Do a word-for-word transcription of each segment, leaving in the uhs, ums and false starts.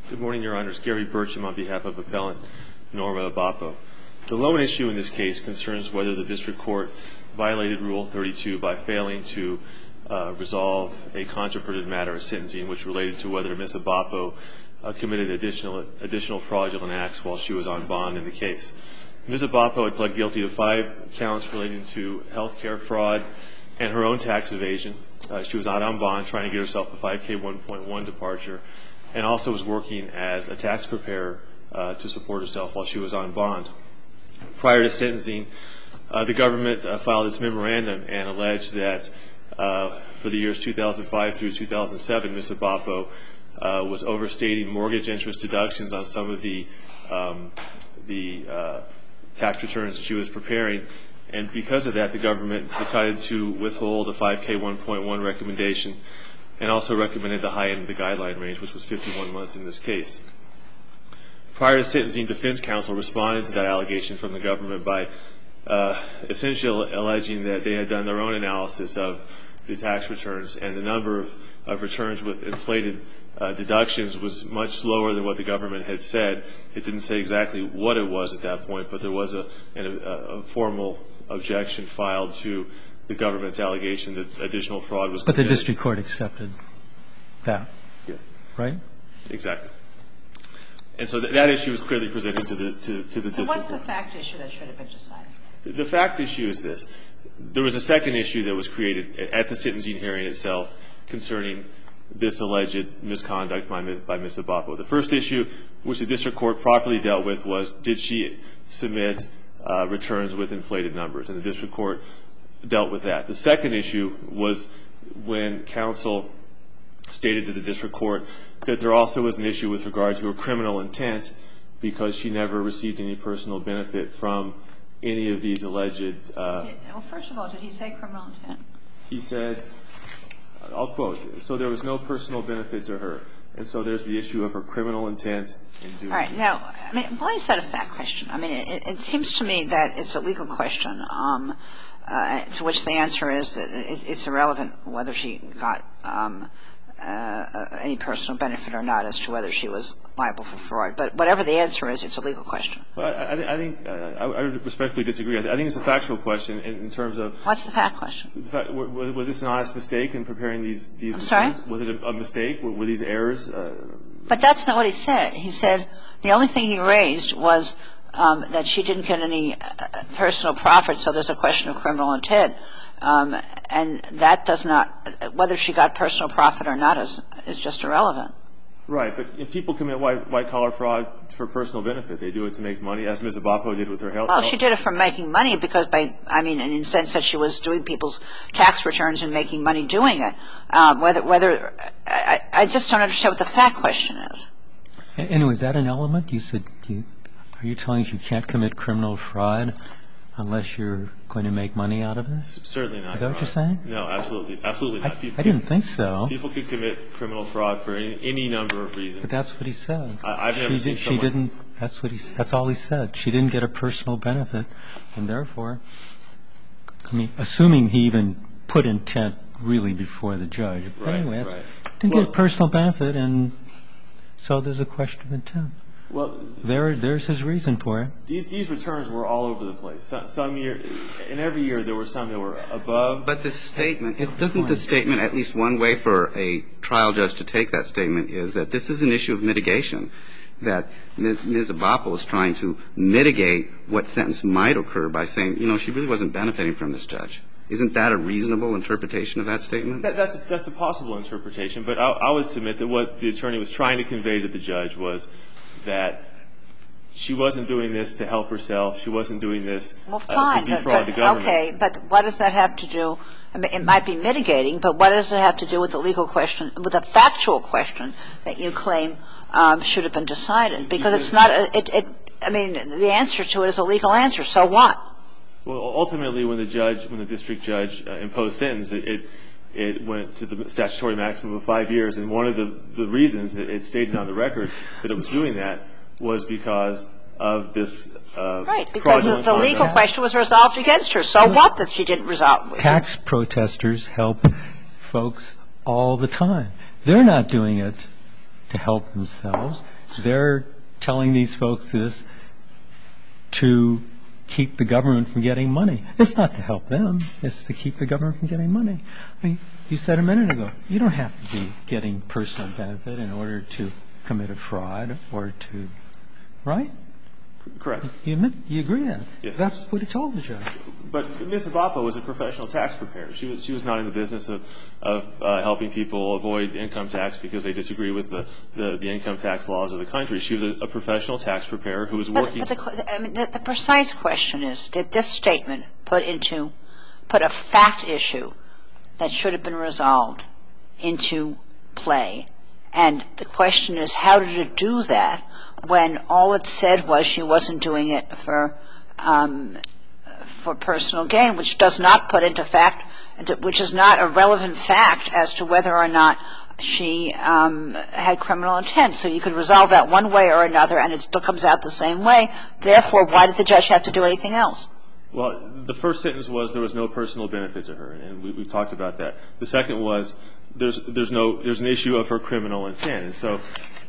Good morning, Your Honors. Gary Burcham on behalf of Appellant Norma Abapo. The lone issue in this case concerns whether the District Court violated Rule thirty-two by failing to uh, resolve a controverted matter of sentencing which related to whether Miz Abapo uh, committed additional, additional fraudulent acts while she was on bond in the case. Miz Abapo had pled guilty to five counts relating to health care fraud and her own tax evasion. Uh, she was out on bond trying to get herself a five K one point one departure, and also was working as a tax preparer uh, to support herself while she was on bond. Prior to sentencing, uh, the government uh, filed its memorandum and alleged that uh, for the years two thousand five through two thousand seven, Miz Abapo uh, was overstating mortgage interest deductions on some of the, um, the uh, tax returns that she was preparing. And because of that, the government decided to withhold a five K one point one recommendation and also recommended the high end of the guideline range, which was fifty-one months in this case. Prior to sentencing, defense counsel responded to that allegation from the government by uh, essentially alleging that they had done their own analysis of the tax returns, and the number of, of returns with inflated uh, deductions was much lower than what the government had said. It didn't say exactly what it was at that point, but there was a, a, a formal objection filed to the government's allegation that additional fraud was committed. But the district court accepted that, yeah. Right? Exactly. And so th- that issue was clearly presented to the to, to the so district court. So what's the fact issue that should have been decided? The, the fact issue is this. There was a second issue that was created at the sentencing hearing itself concerning this alleged misconduct by, by Miz Abapo. The first issue, which the district court properly dealt with, was did she submit uh, returns with inflated numbers? And the district court dealt with that. The second issue was when counsel stated to the district court that there also was an issue with regard to her criminal intent because she never received any personal benefit from any of these alleged uh, well, first of all, did he say criminal intent? He said, I'll quote, so there was no personal benefit to her. And so there's the issue of her criminal intent in doing All right. this. Now, I mean, why is that a fact question? I mean, it, it seems to me that it's a legal question um, uh, to which the answer is that it's irrelevant whether she got um, uh, any personal benefit or not as to whether she was liable for fraud. But whatever the answer is, it's a legal question. Well, I, I think uh, I, I respectfully disagree. I think it's a factual question in, in terms of what's the fact question? The fact, was, was this an honest mistake in preparing these? these I'm sorry? Was it a, a mistake? Were, were these errors? Uh, but that's not what he said. He said the only thing he raised was um, that she didn't get any uh, personal profit, so there's a question of criminal intent. Um, and that does not, whether she got personal profit or not is, is just irrelevant. Right, but people commit white, white-collar fraud for personal benefit. They do it to make money, as Miz Abapo did with her health. Well, she did it for making money because by, I mean, in the sense that she was doing people's tax returns and making money doing it. Um, whether, whether, I, I just don't understand what the fact question is. Anyway, is that an element? You said, you, are you telling us you can't commit criminal fraud unless you're going to make money out of this? Certainly not. Is that what you're saying? No, absolutely, absolutely not. I, people, I didn't think so. People could commit criminal fraud for any, any number of reasons. But that's what he said. I, I've never she seen did, someone. She didn't. That's what he. That's all he said. She didn't get a personal benefit, and therefore, I mean, assuming he even put intent really before the judge. But right, anyway, right. didn't well, get a personal benefit, and so there's a question of intent. Well, there, there's his reason for it. These these returns were all over the place. Some, some year, in every year, there were some that were above. But the statement, it doesn't the statement, at least one way for a trial judge to take that statement is that this is an issue of mitigation, that Miz Abapo is trying to mitigate what sentence might occur by saying, you know, she really wasn't benefiting from this judge. Isn't that a reasonable interpretation of that statement? That, that's, a, that's a possible interpretation, but I, I would submit that what the attorney was trying to convey to the judge was that she wasn't doing this to help herself. She wasn't doing this well, fine, uh, to defraud but, the government. Okay, but what does that have to do? I mean, it might be mitigating, but what does it have to do with the legal question, with the factual question that you claim um, should have been decided? Because it's not a, it, it, I mean, the answer to it is a legal answer. So what? Well, ultimately, when the judge, when the district judge uh, imposed sentence, it, it it went to the statutory maximum of five years. And one of the, the reasons it, it stated on the record that it was doing that was because of this uh, right, because the, the legal question was resolved against her. So what that she didn't resolve? Tax protesters help folks all the time. They're not doing it to help themselves. they're telling these folks this to keep the government from getting money. It's not to help them. It's to keep the government from getting money. I mean, you said a minute ago, you don't have to be getting personal benefit in order to commit a fraud or to, right? Correct. You admit, you agree then? Yes. That's what he told the judge. But Miz Abapo was a professional tax preparer. She was she was not in the business of of uh, helping people avoid income tax because they disagree with the, the, the income tax laws of the country. She was a, a professional tax preparer who was working. But, but the, I mean, the, the precise question is, did this statement put into put a fact issue that should have been resolved into play? And the question is, how did it do that when all it said was she wasn't doing it for um, for personal gain, which does not put into fact, which is not a relevant fact as to whether or not she um, had criminal intent. So you could resolve that one way or another, and it still comes out the same way. Therefore, why did the judge have to do anything else? Well, the first sentence was there was no personal benefit to her, and we, we've talked about that. The second was there's there's no there's an issue of her criminal intent, and so.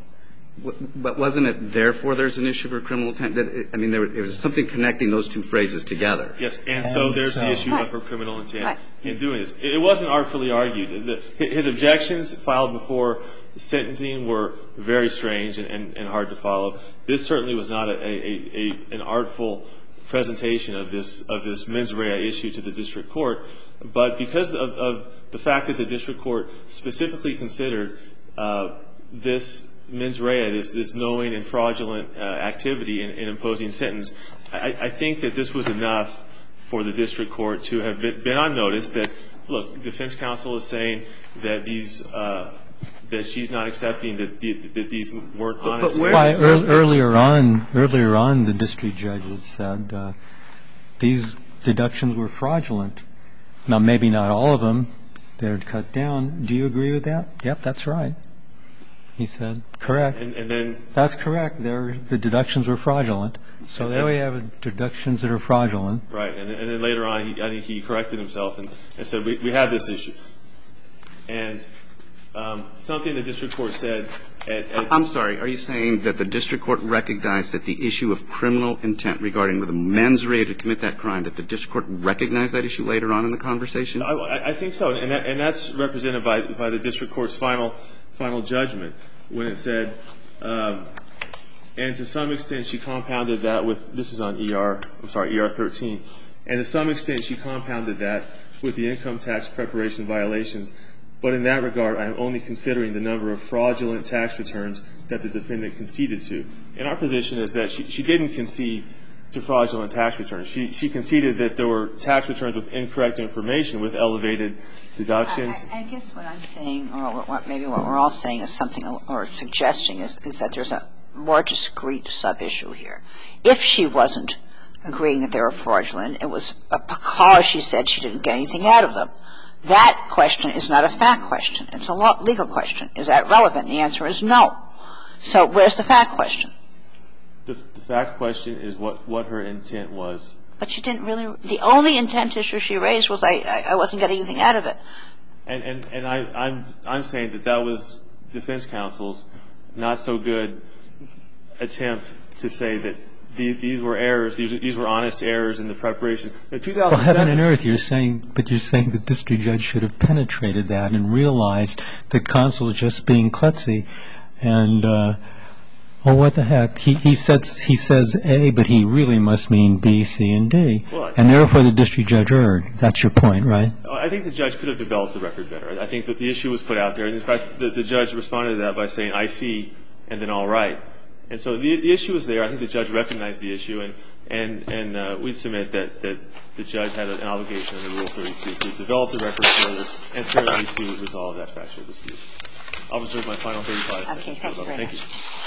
But wasn't it therefore there's an issue of her criminal intent? That, I mean, there was something connecting those two phrases together. Yes, and, and so there's so. the issue right. of her criminal intent right. in doing this. It wasn't artfully argued. The, his objections filed before sentencing were very strange and, and, and hard to follow. This certainly was not a, a, a an artful presentation of this of this mens rea issue to the district court, but because of, of the fact that the district court specifically considered uh, this mens rea, this this knowing and fraudulent uh, activity in, in imposing sentence, I, I think that this was enough for the district court to have been, been on notice that, look, defense counsel is saying that these uh, that she's not accepting that, the, that these weren't honest. But why, early, earlier on, earlier on, the district judges said uh, these deductions were fraudulent. Now, maybe not all of them. They're cut down. Do you agree with that? Yep, that's right. He said, correct. And, and then that's correct. They're, the deductions were fraudulent. So there we have deductions that are fraudulent. Right. And, and then later on, he, I think he corrected himself and, and said, we, we have this issue. And um, something the district court said at, at I'm sorry. Are you saying that the district court recognized that the issue of criminal intent regarding the mens rea to commit that crime, that the district court recognized that issue later on in the conversation? I, I think so. And, that, and that's represented by, by the district court's final final judgment when it said, um, and to some extent she compounded that with, this is on E R, I'm sorry, E R thirteen, and to some extent she compounded that with the income tax preparation violations. But in that regard, I am only considering the number of fraudulent tax returns that the defendant conceded to. And our position is that she, she didn't concede to fraudulent tax returns. She, she conceded that there were tax returns with incorrect information with elevated deductions. I, I guess what I'm saying, or what maybe what we're all saying is something, or suggesting is, is that there's a more discrete sub-issue here. If she wasn't agreeing that they were fraudulent, it was because she said she didn't get anything out of them. That question is not a fact question. It's a legal question. Is that relevant? And the answer is no. So where's the fact question? The, the fact question is what, what her intent was. But she didn't really – the only intent issue she raised was I, I, I wasn't getting anything out of it. And, and, and I, I'm, I'm saying that that was defense counsel's not so good attempt to say that these, these were errors, these, these were honest errors in the preparation. In two thousand seven, well, heaven and earth, you're saying – but you're saying the district judge should have penetrated that and realized that counsel is just being klutzy and uh, – oh, what the heck? He, he, says, he says A, but he really must mean B, C, and D. Well, and therefore the district judge erred. That's your point, right? I think the judge could have developed the record better. I think that the issue was put out there. And in fact, the, the judge responded to that by saying, I see, and then all right. And so the, the issue was there. I think the judge recognized the issue. And, and, and uh, we'd submit that, that the judge had an obligation under Rule thirty-two to develop the record further and certainly to resolve that factual dispute. I'll reserve my final thirty-five seconds. Okay, thank you very Thank much. you.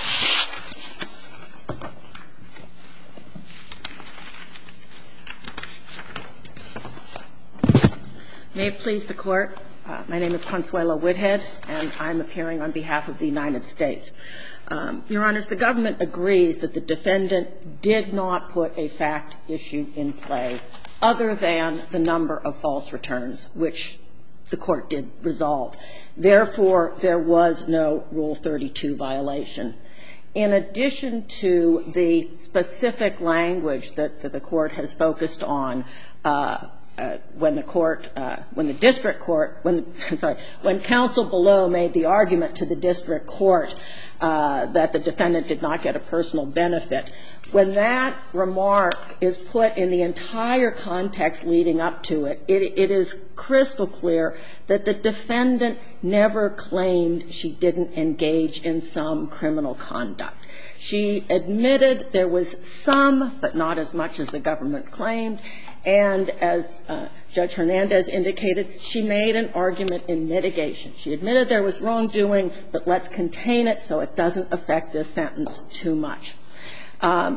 May it please the Court. Uh, my name is Consuelo Whithead, and I'm appearing on behalf of the United States. Um, Your Honors, the government agrees that the defendant did not put a fact issue in play other than the number of false returns, which the Court did resolve. Therefore, there was no Rule thirty-two violation. in addition to the specific language that, that the court has focused on, uh, uh, when the court, uh, when the district court, when, sorry, when counsel below made the argument to the district court uh, that the defendant did not get a personal benefit, when that remark is put in the entire context leading up to it, it, it is crystal clear that the defendant never claimed she didn't engage in some criminal conduct. She admitted there was some, but not as much as the government claimed, and as uh, Judge Hernandez indicated, she made an argument in mitigation. She admitted there was wrongdoing, but let's contain it so it doesn't affect this sentence too much. Um,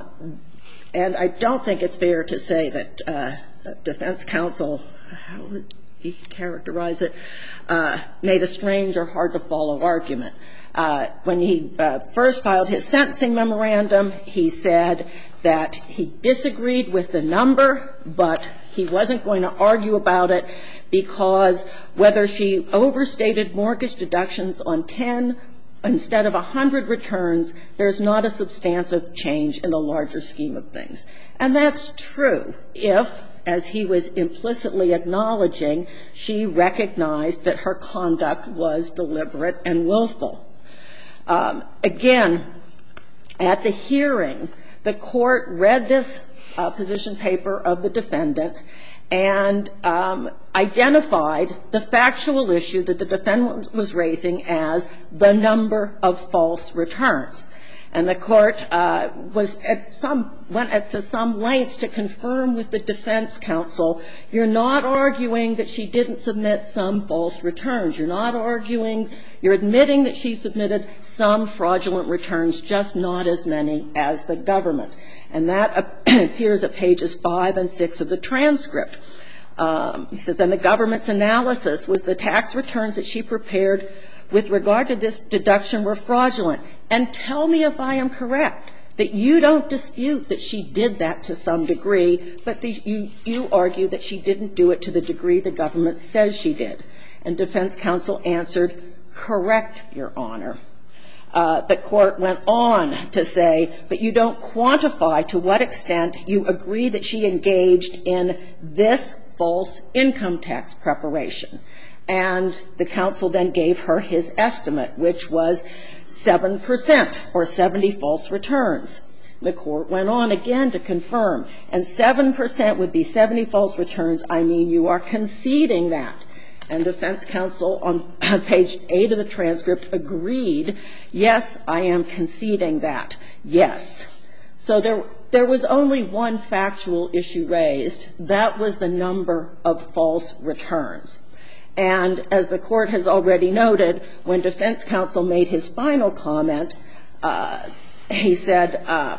and I don't think it's fair to say that uh, defense counsel, how would he characterize it, uh, made a strange or hard-to-follow argument. Uh, when he uh, first filed his sentencing memorandum, he said that he disagreed with the number, but he wasn't going to argue about it because whether she overstated mortgage deductions on ten instead of one hundred returns, there's not a substantive change in the larger scheme of things. And that's true if, as he was implicitly acknowledging, she recognized that her conduct was deliberate and willful. Um, again, at the hearing, the court read this uh, position paper of the defendant and um, identified the factual issue that the defendant was raising as the number of false returns. And the court uh, was at some, went at to some lengths to confirm with the defense counsel, you're not arguing that she didn't submit some false returns. You're not arguing, you're admitting that she submitted some fraudulent returns, just not as many as the government. And that appears at pages five and six of the transcript. Um, he says, and the government's analysis was the tax returns that she prepared with regard to this deduction were fraudulent. And tell me if I am correct, that you don't dispute that she did that to some degree, but the, you, you argue that she didn't do it to the degree the government says she did. And defense counsel answered, correct, Your Honor. Uh, the court went on to say, but you don't quantify to what extent you agree that she engaged in this false income tax preparation. And the counsel then gave her his estimate, which was seven percent or seventy false returns. The court went on again to confirm, and seven percent would be seventy false returns. I mean, you are conceding that. And defense counsel on page eight of the transcript agreed, yes, I am conceding that, yes. So there, there was only one factual issue raised. That was the number of false returns. And as the court has already noted, when defense counsel made his final comment, uh, he said, uh,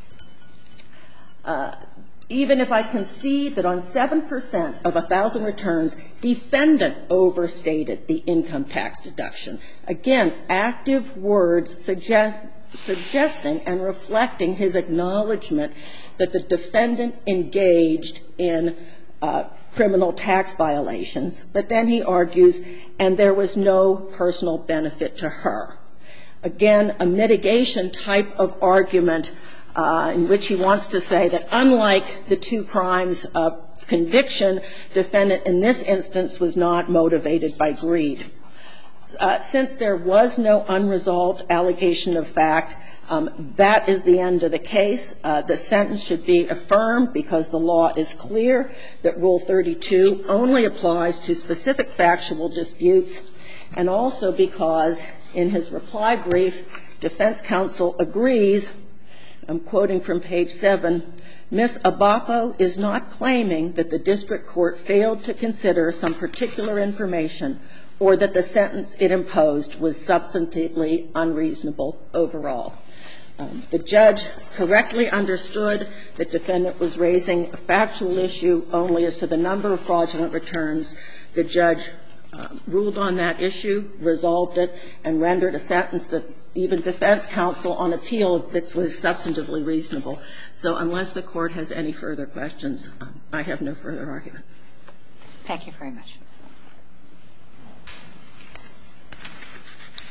uh, even if I concede that on seven percent of one thousand returns, defendant overstated the income tax deduction. Again, active words suggest, suggesting and reflecting his acknowledgement that the defendant engaged in uh, criminal tax violations. But then he argues, and there was no personal benefit to her. Again, a mitigation type of argument uh, in which he wants to say that unlike the two crimes of conviction, defendant in this instance was not motivated by greed. Uh, since there was no unresolved allegation of fact, um, that is the end of the case. Uh, the sentence should be affirmed because the law is clear that Rule thirty-two only applies to specific factual disputes, and also because in his reply brief, defense counsel agrees, I'm quoting from page seven, Miz Abapo is not claiming that the district court failed to consider some particular information or that the sentence it imposed was substantively unreasonable overall. Um, the judge correctly understood that defendant was raising a factual issue only as to the number of fraudulent returns. The judge uh, ruled on that issue, resolved it, and rendered a sentence that even defense counsel on appeal that was substantively reasonable. So unless the court has any further questions, um, I have no further argument. Thank you very much.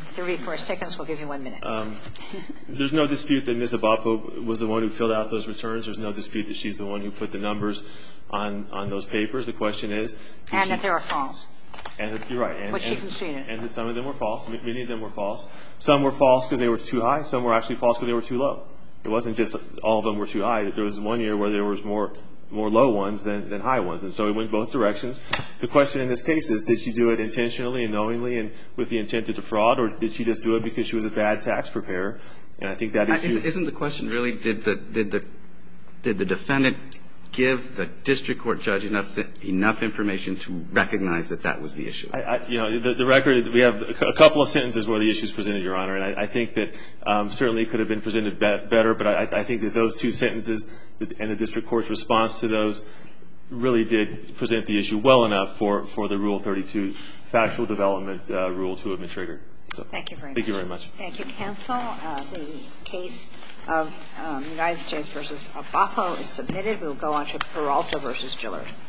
thirty-four seconds. We'll give you one minute. Um, there's no dispute that Miz Abapo was the one who filled out those returns. There's no dispute that she's the one who put the numbers on, on those papers. The question is... And she, that they were false. And you're right. And, Which she and, conceded. And that some of them were false. Many of them were false. Some were false because they were too high. Some were actually false because they were too low. It wasn't just all of them were too high. There was one year where there was more more low ones than, than high ones. And so it went both directions. The question in this case is, did she do it intentionally and knowingly and with the intent to defraud, or did she just do it because she was a bad tax preparer? And I think that issue... Isn't the question really, did the, did the, did the defendant give the district court judge enough enough information to recognize that that was the issue? I, I, you know, the, the record, we have a couple of sentences where the issue is presented, Your Honor, and I, I think that um, certainly it could have been presented be- better, but I, I think that those two sentences and the district court's response to those really did present the issue well enough for, for the Rule thirty-two factual development uh, rule to have been triggered. So, thank you very much. Thank you very much. Thank you, counsel. Uh, the case of um, United States versus Abapo is submitted. We will go on to Peralta versus Gillard.